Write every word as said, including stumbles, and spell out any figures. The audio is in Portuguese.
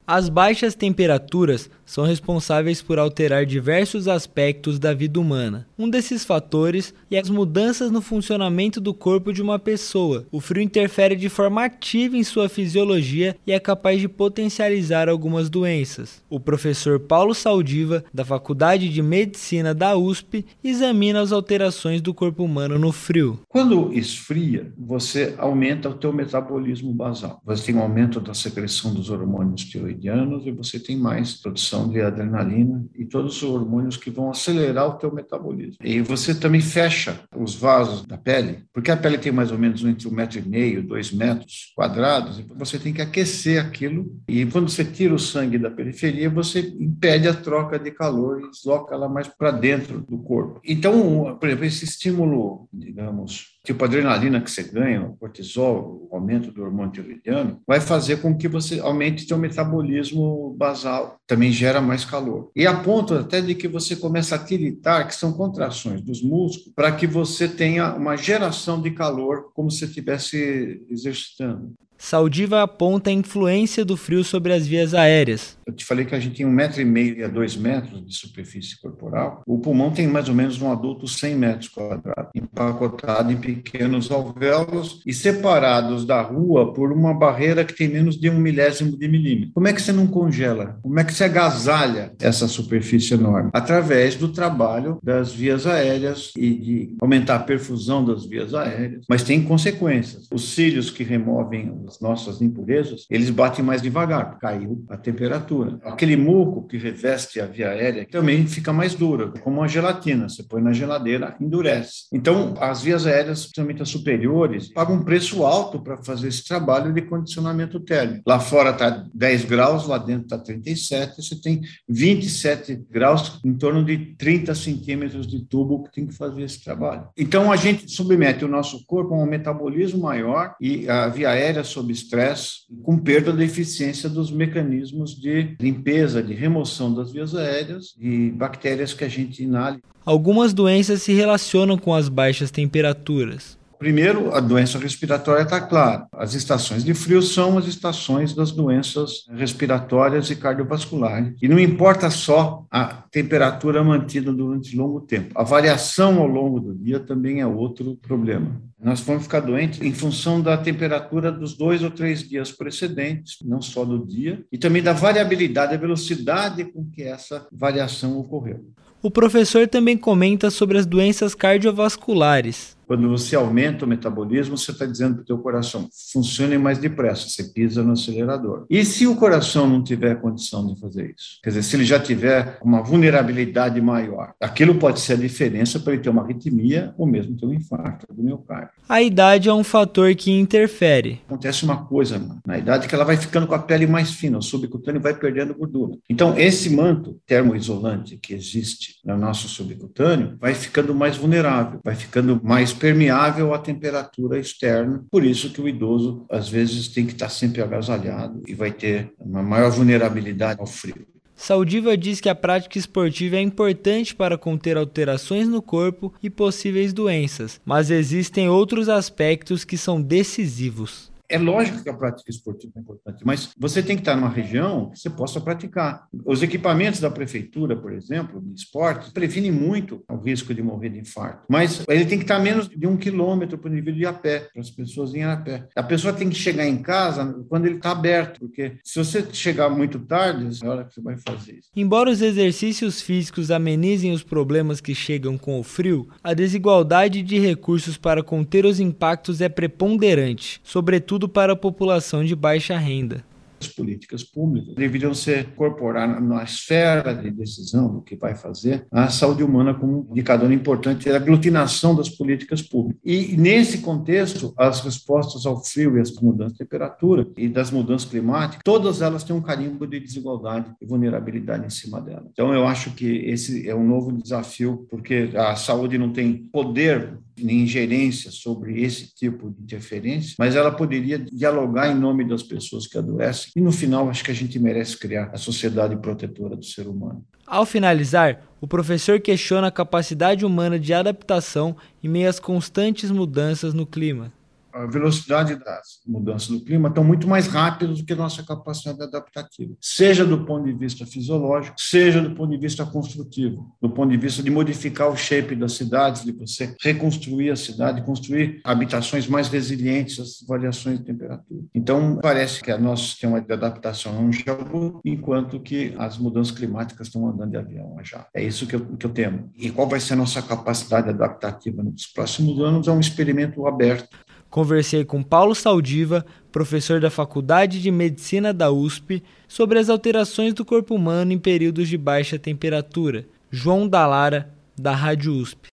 As baixas temperaturas são responsáveis por alterar diversos aspectos da vida humana. Um desses fatores é as mudanças no funcionamento do corpo de uma pessoa. O frio interfere de forma ativa em sua fisiologia e é capaz de potencializar algumas doenças. O professor Paulo Saldiva, da Faculdade de Medicina da U S P, examina as alterações do corpo humano no frio. Quando esfria, você aumenta o teu metabolismo basal. Você tem um aumento da secreção dos hormônios tiroidianos e você tem mais produção de adrenalina e todos os hormônios que vão acelerar o teu metabolismo. E você também fecha os vasos da pele, porque a pele tem mais ou menos entre um metro e meio, dois metros quadrados, e você tem que aquecer aquilo. E quando você tira o sangue da periferia, você impede a troca de calor e desloca ela mais para dentro do corpo. Então, por exemplo, esse estímulo, digamos, tipo a adrenalina que você ganha, o cortisol, o aumento do hormônio tiroidiano, vai fazer com que você aumente seu metabolismo basal, também gera mais calor. E a ponto até de que você começa a tiritar, que são contrações dos músculos, para que você tenha uma geração de calor, como se estivesse exercitando. Saldiva aponta a influência do frio sobre as vias aéreas. Eu te falei que a gente tem um metro e meio a dois metros de superfície corporal. O pulmão tem mais ou menos um adulto cem metros quadrados, empacotado em pequenos alvéolos e separados da rua por uma barreira que tem menos de um milésimo de milímetro. Como é que você não congela? Como é que você agasalha essa superfície enorme? Através do trabalho das vias aéreas e de aumentar a perfusão das vias aéreas. Mas tem consequências. Os cílios que removem as nossas impurezas, eles batem mais devagar, caiu a temperatura. Aquele muco que reveste a via aérea também fica mais dura, como uma gelatina. Você põe na geladeira, endurece. Então, as vias aéreas, principalmente as superiores, pagam um preço alto para fazer esse trabalho de condicionamento térmico. Lá fora está dez graus, lá dentro está trinta e sete, você tem vinte e sete graus, em torno de trinta centímetros de tubo que tem que fazer esse trabalho. Então, a gente submete o nosso corpo a um metabolismo maior e a via aérea sob estresse, com perda da eficiência dos mecanismos de limpeza, de remoção das vias aéreas e bactérias que a gente inala. Algumas doenças se relacionam com as baixas temperaturas. Primeiro, a doença respiratória está clara. As estações de frio são as estações das doenças respiratórias e cardiovasculares. E não importa só a temperatura mantida durante longo tempo. A variação ao longo do dia também é outro problema. Nós vamos ficar doentes em função da temperatura dos dois ou três dias precedentes, não só do dia, e também da variabilidade, da velocidade com que essa variação ocorreu. O professor também comenta sobre as doenças cardiovasculares. Quando você aumenta o metabolismo, você está dizendo para o teu coração, funcione mais depressa, você pisa no acelerador. E se o coração não tiver condição de fazer isso? Quer dizer, se ele já tiver uma vulnerabilidade maior, aquilo pode ser a diferença para ele ter uma arritmia ou mesmo ter um infarto do miocárdio. A idade é um fator que interfere. Acontece uma coisa, mano, na idade que ela vai ficando com a pele mais fina, o subcutâneo vai perdendo gordura. Então, esse manto termoisolante que existe no nosso subcutâneo vai ficando mais vulnerável, vai ficando mais permeável à temperatura externa. Por isso que o idoso, às vezes, tem que estar sempre agasalhado e vai ter uma maior vulnerabilidade ao frio. Saldiva diz que a prática esportiva é importante para conter alterações no corpo e possíveis doenças, mas existem outros aspectos que são decisivos. É lógico que a prática esportiva é importante, mas você tem que estar numa região que você possa praticar. Os equipamentos da prefeitura, por exemplo, de esportes, previnem muito o risco de morrer de infarto. Mas ele tem que estar a menos de um quilômetro para o nível de a pé, para as pessoas irem a pé. A pessoa tem que chegar em casa quando ele está aberto, porque se você chegar muito tarde, é a hora que você vai fazer isso. Embora os exercícios físicos amenizem os problemas que chegam com o frio, a desigualdade de recursos para conter os impactos é preponderante, sobretudo para a população de baixa renda. As políticas públicas deveriam ser incorporar na esfera de decisão do que vai fazer a saúde humana como um indicador importante da aglutinação das políticas públicas. E, nesse contexto, as respostas ao frio e às mudanças de temperatura e das mudanças climáticas, todas elas têm um carimbo de desigualdade e vulnerabilidade em cima delas. Então, eu acho que esse é um novo desafio, porque a saúde não tem poder nem ingerência sobre esse tipo de interferência, mas ela poderia dialogar em nome das pessoas que adoecem. E, no final, acho que a gente merece criar a sociedade protetora do ser humano. Ao finalizar, o professor questiona a capacidade humana de adaptação em meio às constantes mudanças no clima. a velocidade das mudanças do clima estão muito mais rápidas do que a nossa capacidade adaptativa, seja do ponto de vista fisiológico, seja do ponto de vista construtivo, do ponto de vista de modificar o shape das cidades, de você reconstruir a cidade, construir habitações mais resilientes às variações de temperatura. Então, parece que o nosso sistema de adaptação não chegou, enquanto que as mudanças climáticas estão andando de avião já. É isso que eu, que eu temo. E qual vai ser a nossa capacidade adaptativa nos próximos anos? É um experimento aberto. Conversei com Paulo Saldiva, professor da Faculdade de Medicina da U S P, sobre as alterações do corpo humano em períodos de baixa temperatura. João Dallara, da Rádio U S P.